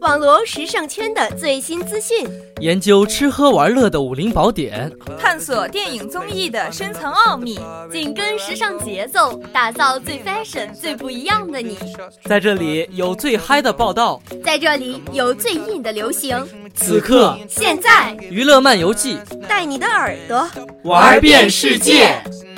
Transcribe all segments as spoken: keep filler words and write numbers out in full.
网罗时尚圈的最新资讯， 研究吃喝玩乐的武林宝典， 探索电影综艺的深层奥秘， 紧跟时尚节奏，打造最 fashion 最不一样的你。 在这里有最嗨的报道， 在这里有最硬的流行。 此刻现在娱乐漫游记带你的耳朵玩遍世界。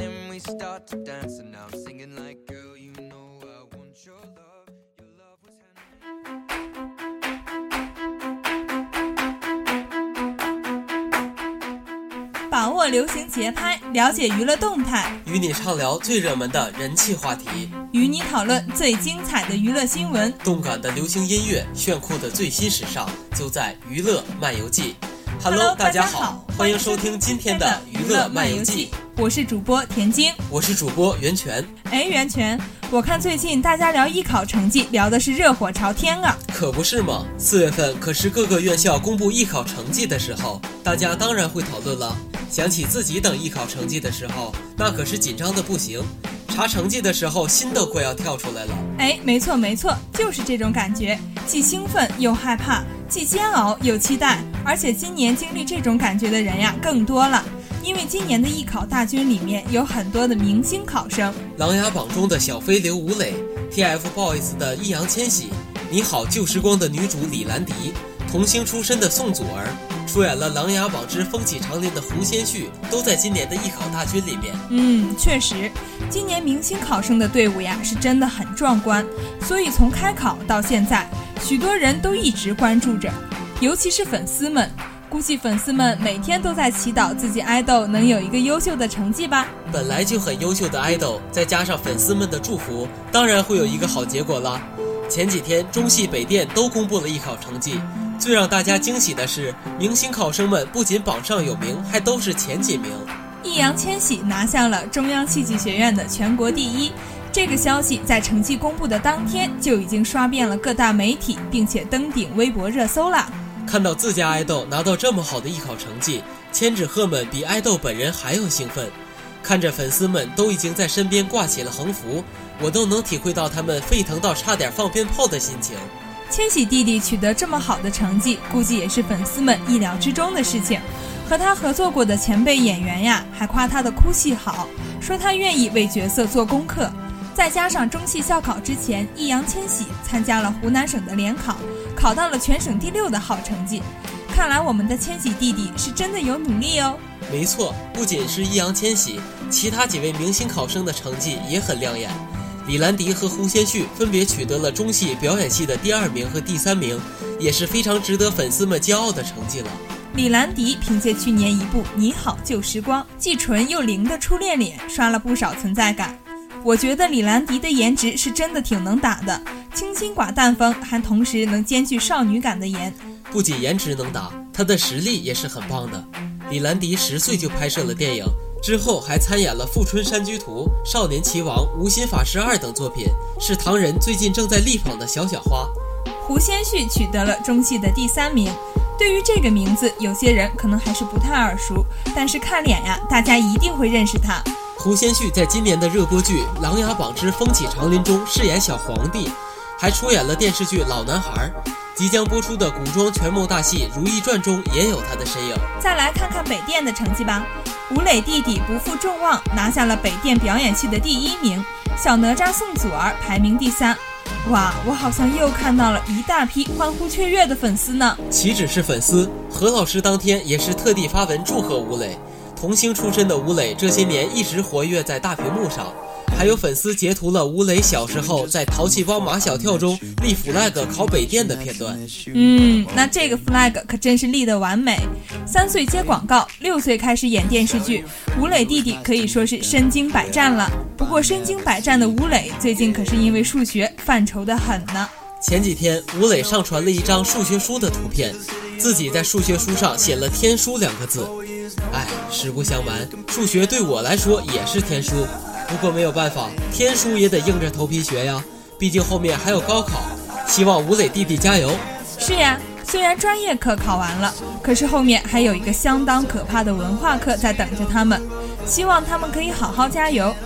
把握流行节拍，了解娱乐动态， 与你畅聊最热门的人气话题， 与你讨论最精彩的娱乐新闻， 动感的流行音乐，炫酷的最新时尚，就在娱乐漫游记。Hello， 大家好，欢迎收听今天的娱乐漫游记。 我是主播田晶， 我是主播袁泉。 哎，袁泉，我看最近大家聊艺考成绩聊的是热火朝天啊。 可不是嘛，四月份可是各个院校公布艺考成绩的时候，大家当然会讨论了。想起自己等艺考成绩的时候，那可是紧张的不行，查成绩的时候心都快要跳出来了。 哎，没错没错，就是这种感觉，既兴奋又害怕，既煎熬又期待。而且今年经历这种感觉的人呀更多了，因为今年的艺考大军里面有很多的明星考生， 琅琊榜中的小飞刘吴磊， T F Boys 的易烊千玺，你好旧时光的女主李兰迪，童星出身的宋祖儿，出演了《琅琊榜之风起长林》的胡先煦，都在今年的艺考大军里面。 嗯，确实，今年明星考生的队伍呀是真的很壮观，所以从开考到现在，许多人都一直关注着，尤其是粉丝们。估计粉丝们每天都在祈祷自己爱豆能有一个优秀的成绩吧。 本来就很优秀的爱豆，再加上粉丝们的祝福，当然会有一个好结果了。前几天中戏北电都公布了艺考成绩，最让大家惊喜的是，明星考生们不仅榜上有名，还都是前几名。 易烊千玺拿下了中央戏剧学院的全国第一，这个消息在成绩公布的当天就已经刷遍了各大媒体，并且登顶微博热搜了。 看到自家爱豆拿到这么好的艺考成绩，千纸鹤们比爱豆本人还要兴奋。看着粉丝们都已经在身边挂起了横幅，我都能体会到他们沸腾到差点放鞭炮的心情。 千玺弟弟取得这么好的成绩，估计也是粉丝们意料之中的事情。和他合作过的前辈演员呀，还夸他的哭戏好，说他愿意为角色做功课。再加上中戏校考之前，易烊千玺参加了湖南省的联考，考到了全省第六的好成绩。看来我们的千玺弟弟是真的有努力哦。 没错，不仅是易烊千玺，其他几位明星考生的成绩也很亮眼。李兰迪和胡先煦分别取得了中戏表演系的第二名和第三名，也是非常值得粉丝们骄傲的成绩了。 李兰迪凭借去年一部《你好旧时光》，既纯又灵的初恋脸，刷了不少存在感。我觉得李兰迪的颜值是真的挺能打的，清新寡淡风，还同时能兼具少女感的颜。 不仅颜值能打，她的实力也是很棒的。李兰迪十岁就拍摄了电影，之后还参演了《富春山居图》《少年齐王》《无心法师二》等作品，是唐人最近正在力捧的小小花。 胡先煦取得了中戏的第三名，对于这个名字，有些人可能还是不太耳熟，但是看脸呀，大家一定会认识他。 胡先煦在今年的热播剧《琅琊榜之风起长林》中饰演小皇帝，还出演了电视剧《老男孩》，即将播出的古装权谋大戏《如懿传》中也有他的身影。 再来看看北电的成绩吧，吴磊弟弟不负众望，拿下了北电表演系的第一名，小哪吒宋祖儿排名第三。哇，我好像又看到了一大批欢呼雀跃的粉丝呢。 岂止是粉丝，何老师当天也是特地发文祝贺吴磊。童星出身的吴磊这些年一直活跃在大屏幕上，还有粉丝截图了吴磊小时候在淘气包马小跳中立 flag 考北电的片段。 嗯，那这个 flag 可真是立得完美。三岁接广告，六岁开始演电视剧，吴磊弟弟可以说是身经百战了。不过身经百战的吴磊最近可是因为数学犯愁得很呢。 前几天吴磊上传了一张数学书的图片，自己在数学书上写了天书两个字。哎，实不相瞒，数学对我来说也是天书，不过没有办法，天书也得硬着头皮学呀，毕竟后面还有高考，希望吴磊弟弟加油。 是呀，虽然专业课考完了，可是后面还有一个相当可怕的文化课在等着他们，希望他们可以好好加油。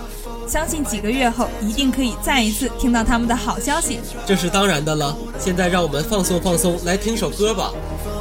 相信几个月后一定可以再一次听到他们的好消息。 这是当然的了。现在让我们放松放松，来听首歌吧。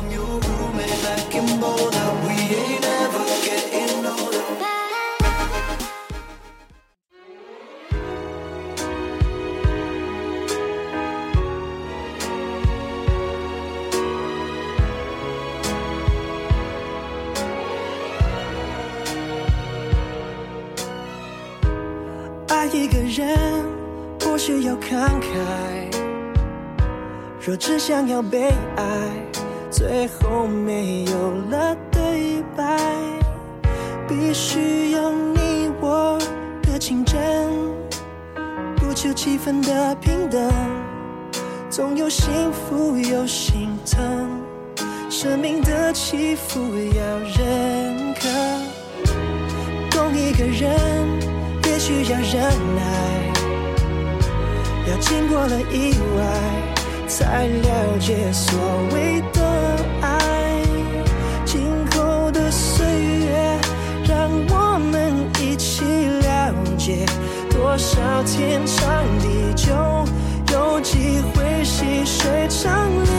爱一个人不需要慷慨，若只想要被爱，最后没有了对白。必须有你我的情真，不求气氛的平等，总有幸福有心疼，生命的起伏要认可。懂一个人也需要忍耐，要经过了意外，才了解所谓的爱。今后的岁月，让我们一起了解，多少天长地久，有机会细水长流。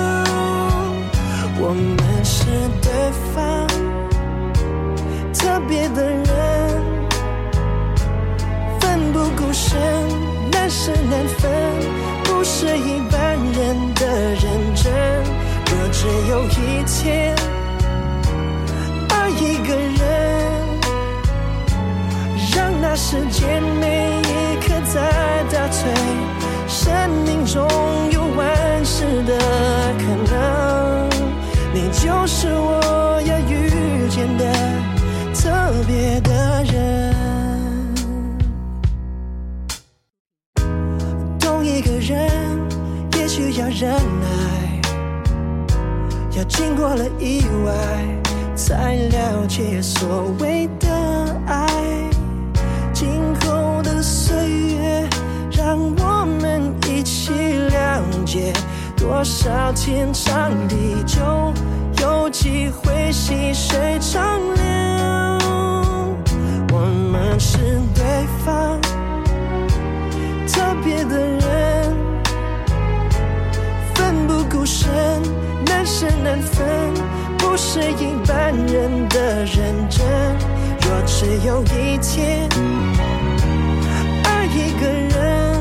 我们是对方特别的人，奋不顾身，难舍难分，不是一般人的认真。若只有一天爱一个人，让那时间每一刻在倒退，生命中有万事的可能，你就是我要遇见的特别的人。懂一个人也需要忍耐，要经过了意外，才了解所谓的爱。今后的岁月，让我们一起了解，多少天长地久，有机会细水长流。我们是对方特别的人，奋不顾身，难舍难分，不是一般人的认真。若只有一天爱一个人，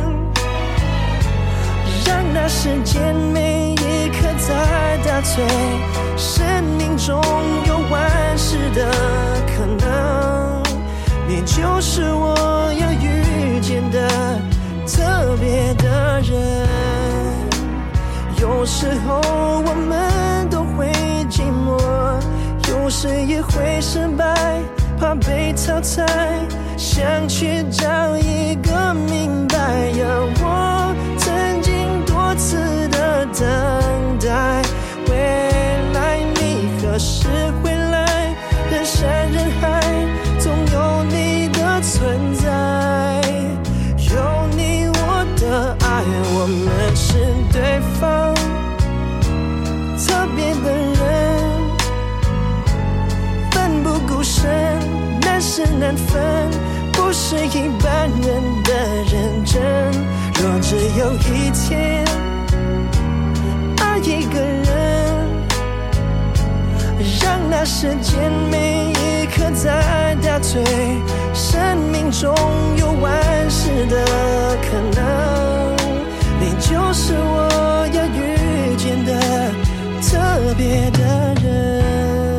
让那时间每一刻在倒退，生命中有万事的可能，你就是我要遇见的特别的人。有时候我们都会寂寞，有时也会失败，怕被淘汰，想去找一个明白。我曾经多次的等待，未来你何时回来？人山人海，总有你的存在，有你我的爱，我们是对方特别的人，奋不顾身，难舍难分，不是一般人的认真。若只有一天爱一个人，让那时间每一刻在倒退，生命中有万事的可能，你就是我要遇见的特别的人。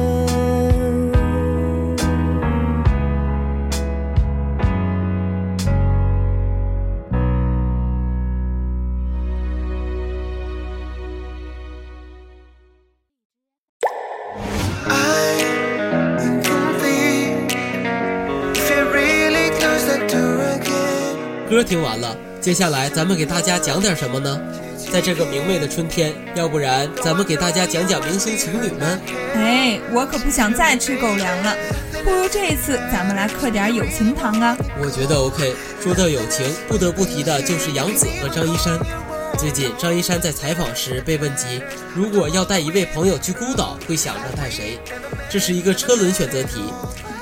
歌听完了，接下来咱们给大家讲点什么呢？在这个明媚的春天，要不然咱们给大家讲讲明星情侣们。 哎，我可不想再吃狗粮了，不如这一次咱们来嗑点友情糖啊。 我觉得 OK。 说到友情，不得不提的就是杨紫和张一山。最近张一山在采访时被问及，如果要带一位朋友去孤岛，会想着带谁？这是一个车轮选择题，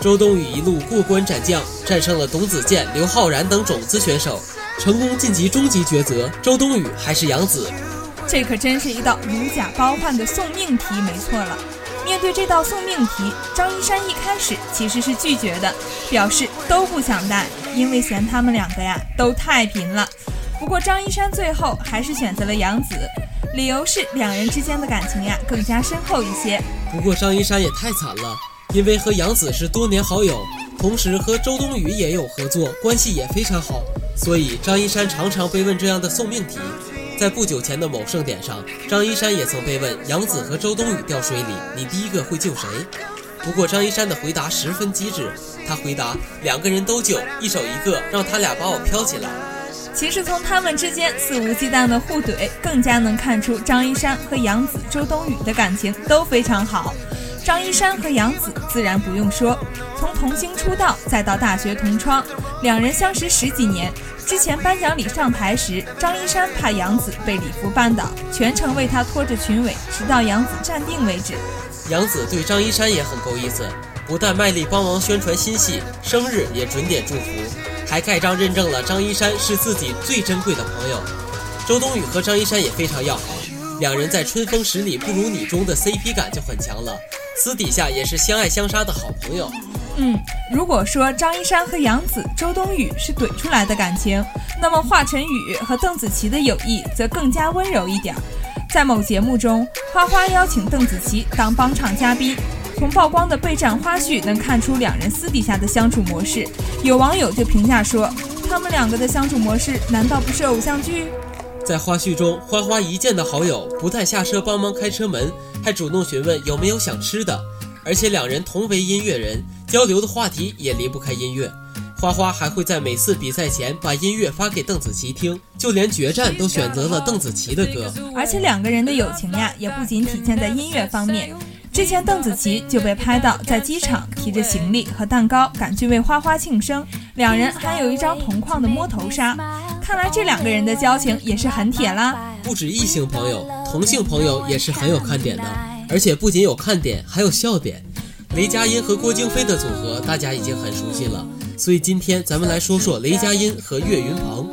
周冬雨一路过关斩将，战胜了董子健、刘昊然等种子选手，成功晋级终极抉择，周冬雨还是杨紫。 这可真是一道如假包换的送命题，没错了。面对这道送命题，张一山一开始其实是拒绝的，表示都不想带，因为嫌他们两个呀都太贫了。不过张一山最后还是选择了杨紫，理由是两人之间的感情呀更加深厚一些。 不过张一山也太惨了，因为和杨紫是多年好友，同时和周冬雨也有合作，关系也非常好，所以张一山常常被问这样的送命题。在不久前的某盛典上，张一山也曾被问杨紫和周冬雨掉水里，你第一个会救谁？不过张一山的回答十分机智，他回答两个人都救，一手一个，让他俩把我飘起来。 其实从他们之间肆无忌惮的互怼，更加能看出张一山和杨紫、周冬雨的感情都非常好。张一山和杨紫自然不用说，从童星出道再到大学同窗，两人相识十几年。之前颁奖礼上台时，张一山怕杨紫被礼服绊倒，全程为他拖着裙尾，直到杨紫站定为止。 杨紫对张一山也很够意思，不但卖力帮忙宣传新戏，生日也准点祝福，还盖章认证了张一山是自己最珍贵的朋友。周冬雨和张一山也非常要好，两人在春风十里不如你中的 C P 感就很强了，私底下也是相爱相杀的好朋友。 嗯，如果说张一山和杨紫、周冬雨是怼出来的感情，那么华晨宇和邓紫棋的友谊则更加温柔一点。在某节目中，花花邀请邓紫棋当帮唱嘉宾，从曝光的备战花絮能看出两人私底下的相处模式。有网友就评价说，他们两个的相处模式难道不是偶像剧？ 在花絮中，花花一见的好友不但下车帮忙开车门，还主动询问有没有想吃的，而且两人同为音乐人，交流的话题也离不开音乐。花花还会在每次比赛前把音乐发给邓紫棋听，就连决战都选择了邓紫棋的歌。 而且两个人的友情呀，也不仅体现在音乐方面。之前邓紫棋就被拍到在机场提着行李和蛋糕赶去为花花庆生，两人还有一张同框的摸头杀。看来这两个人的交情也是很铁啦。 不止异性朋友，同性朋友也是很有看点的，而且不仅有看点，还有笑点。雷佳音和郭京飞的组合大家已经很熟悉了，所以今天咱们来说说雷佳音和岳云鹏。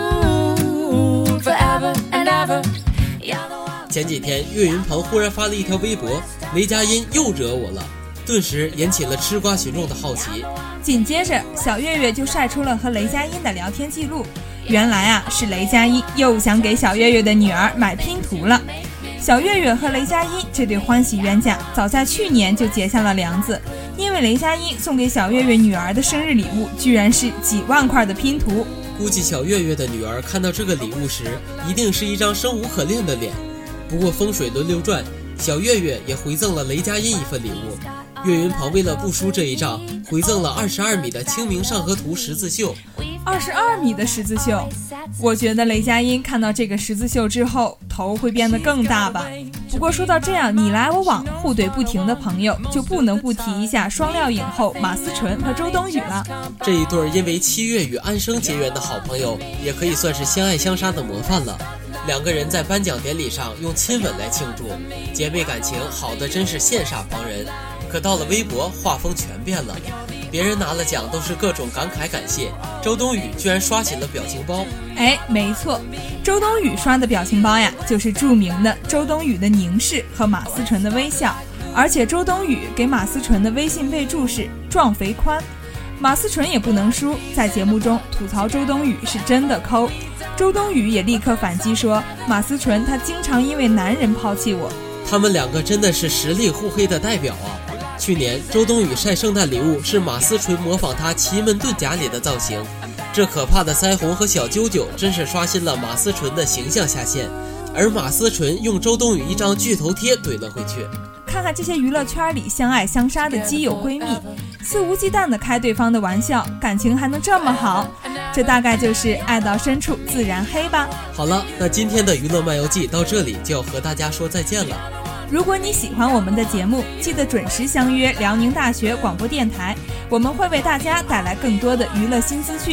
前几天岳云鹏忽然发了一条微博，雷佳音又惹我了，顿时引起了吃瓜群众的好奇。 紧接着小岳岳就晒出了和雷佳音的聊天记录，原来啊是雷佳音又想给小岳岳的女儿买拼图了。小岳岳和雷佳音这对欢喜冤家早在去年就结下了梁子，因为雷佳音送给小岳岳女儿的生日礼物居然是几万块的拼图。 估计小岳岳的女儿看到这个礼物时，一定是一张生无可恋的脸。不过风水轮流转，小岳岳也回赠了雷佳音一份礼物。岳云鹏为了不输这一仗，回赠了二十二米的清明上河图十字绣。 二十二米的十字绣，我觉得雷佳音看到这个十字绣之后，头会变得更大吧。不过说到这样你来我往、互怼不停的朋友，就不能不提一下双料影后马思纯和周冬雨了。 这一对因为七月与安生结缘的好朋友，也可以算是相爱相杀的模范了。两个人在颁奖典礼上用亲吻来庆祝，姐妹感情好的真是羡煞旁人。可到了微博，画风全变了，别人拿了奖都是各种感慨感谢，周冬雨居然刷起了表情包。 哎，没错，周冬雨刷的表情包呀，就是著名的周冬雨的凝视和马思纯的微笑。而且周冬雨给马思纯的微信备注是壮肥宽。马思纯也不能输，在节目中吐槽周冬雨是真的抠。周冬雨也立刻反击说，马思纯她经常因为男人抛弃我。 他们两个真的是实力互黑的代表啊。去年周冬雨晒圣诞礼物是马思纯模仿她奇门遁甲里的造型，这可怕的腮红和小啾啾真是刷新了马思纯的形象下限，而马思纯用周冬雨一张巨头贴怼了回去。 看看这些娱乐圈里相爱相杀的基友闺蜜，肆无忌惮地开对方的玩笑，感情还能这么好，这大概就是爱到深处自然黑吧。 好了，那今天的娱乐漫游记到这里就要和大家说再见了。 如果你喜欢我们的节目，记得准时相约辽宁大学广播电台，我们会为大家带来更多的娱乐新资讯。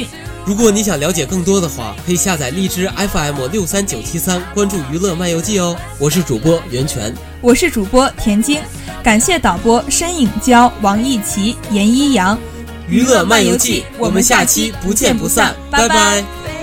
如果你想了解更多的话，可以下载荔枝 F M 六三九七三，关注娱乐漫游记哦。我是主播袁泉， 我是主播田晶，感谢导播申颖娇、王艺琪、严一阳。 娱乐漫游记，我们下期不见不散，拜拜。